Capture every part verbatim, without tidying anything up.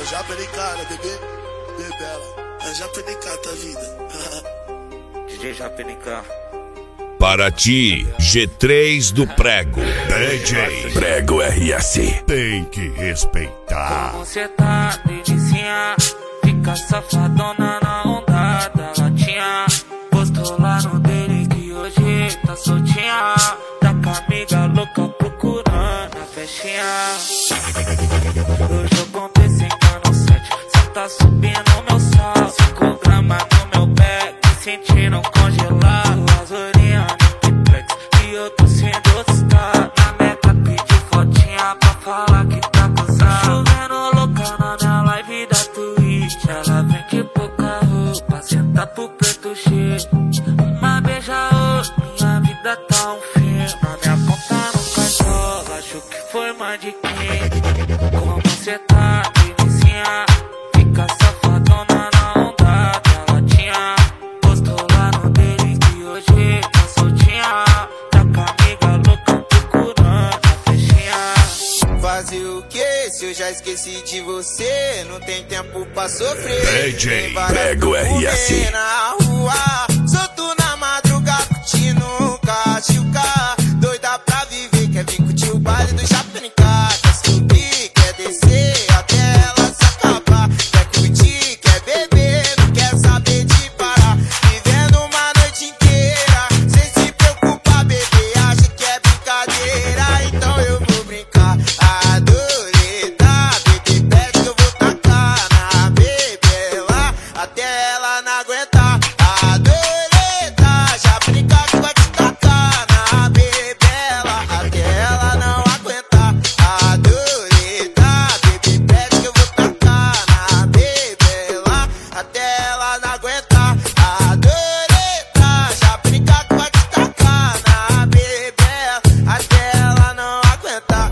É o Japa N K, né, bebê? Bebela. É o Japa N K, tá vida. D J Japa N K. Para ti, G três do Prego. D J Prego R S. Tem que respeitar. Como cê tá, delicinha? Fica safadona na onda da latinha. Postou lá no dele que hoje tá soltinha. Tá com a amiga louca procurando a festinha. Hoje eu comprei cinco sete. Cê tá subindo meu sal. Cinco gramas no meu pé, me sentindo congelado. As orelhas no triplex e eu tô sendo outstar. Na meta pedi fotinha pra falar que tá gozado. Chovendo louca na minha live da Twitch. Ela vem de pouca roupa, senta pro preto cheio. Uma beija outra, minha vida tá um filme. Na minha conta no cartão, acho que foi mais de quem. Como cê tá, delicinha? Fica safadona na onda da latinha. Postou lá no dele que hoje tá soltinha. Tá com a amiga louca procurando a festinha. Fazer o que se eu já esqueci de você? Não tem tempo pra sofrer. D J Prego R S. Na rua, solto na madrugada, curtindo um cachuca. Doida pra viver, quer vir curtir o baile do Japa N K. Quer subir, quer descer, até ela se acabar. Quer curtir, quer beber, não quer saber de parar. Vivendo uma noite inteira, sem se preocupar, bebê. Acha que é brincadeira, então eu vou brincar. Adoreta, bebê, pede que eu vou tacar na bebela, até ela não aguentar. Adoreta, já brinca que vai te tacar na bebela, até ela não aguentar. Adoreta, bebê, pede que eu vou tacar na bebela, até ela não aguentar. Adoreta, já brinca que vai te tacar na bebela, até ela não aguentar.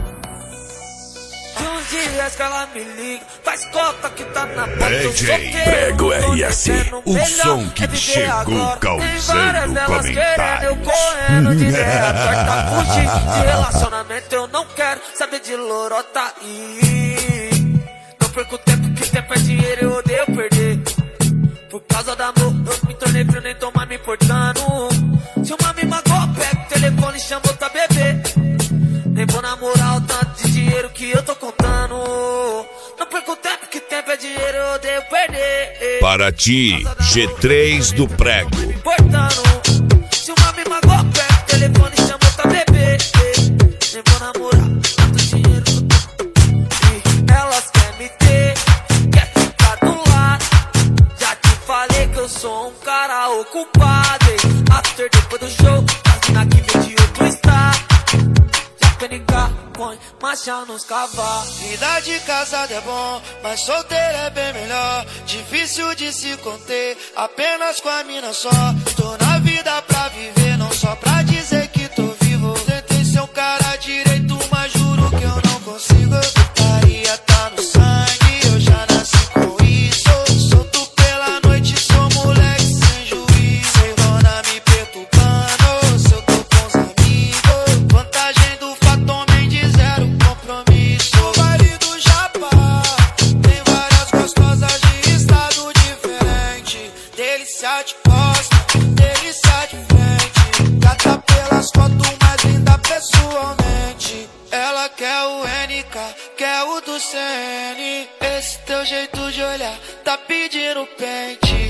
De uns dias que ela me liga, faz cota que tá na porta. D J Prego R S. O som que chegou causando comentários. Eu correndo de reator, tá fugindo de relacionamento. Eu não quero saber de lorota aí. Não perco tempo, que tempo é dinheiro, eu odeio perder. Por causa do amor, eu me tornei frio, nem tô mais me importando. Se uma me magoa, pega o telefone e chama outra bebê. Nem vou namorar o tanto de dinheiro que eu tô contando. Não perco tempo, que tempo é dinheiro, eu odeio perder. Para ti, G três do Prego. Importando. Se uma me magoa, pega o telefone e chama outra bebê. Nem vou namorar tanto dinheiro que eu tô. E elas querem me ter, quer ficar do lado. Já te falei que eu sou um cara ocupado. E after, depois do show, as mina que vem de outro estado. Japa N K, põe marcha nos cavalos. Vida de casado é bom, mas solteiro é bem melhor. Difícil de se conter, apenas com a mina só. Tô na vida pra viver, não só pra dizer que tô vivo. Tentei ser um cara direito, mas juro que eu não consigo. Putaria tá no sangue, eu já nasci com isso. Solto pela noite, sou moleque sem juízo. Sem dona me perturbando, se eu tô com os amigos. Vantagem do fato, homem de zero compromisso. O baile do Japa tem várias gostosas de estado diferente. Delícia de costa, delícia de frente. Gata pelas fotos, mais linda pessoalmente. Ela quer o N K, quer o do C N. Esse teu jeito de olhar tá pedindo pente.